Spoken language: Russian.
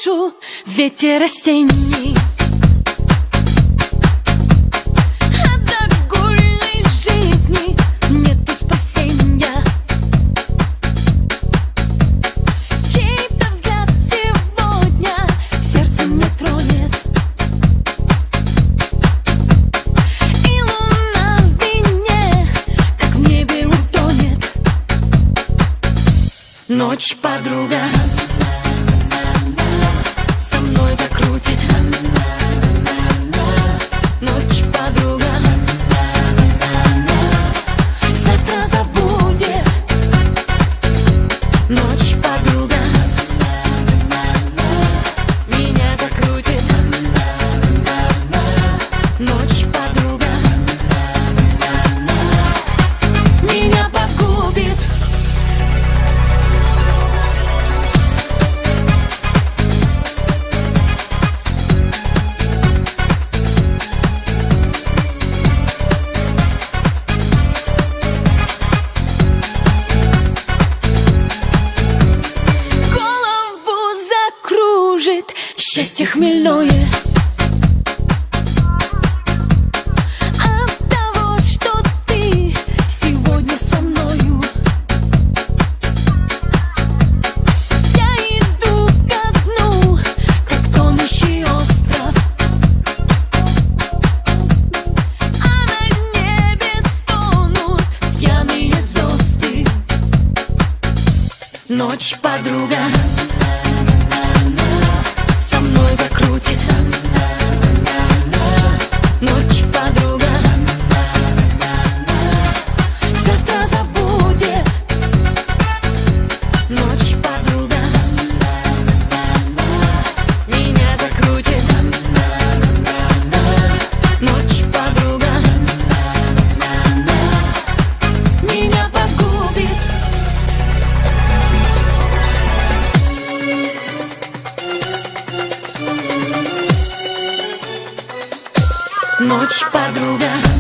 душу ветер осенний. От огульной жизни нету спасения. Чей-то взгляд сегодня сердце мне тронет. И луна в вине, как в небе утонет. Ночь, подруга, со мной закрутит. Ночь, подруга, завтра забудет. Ночь, подруга, меня закрутит. Ночь, подруга, меня погубит. Счастье хмельное от того, что ты сегодня со мною. Я иду ко дну, как тонущий остров, а на небе стонут пьяные звезды. Ночь, подруга, со мной закрутит. Ночь, подруга, завтра забудет. Ночь, подруга, меня закрутит. Ночь, подруга, меня погубит. Ночь, подруга.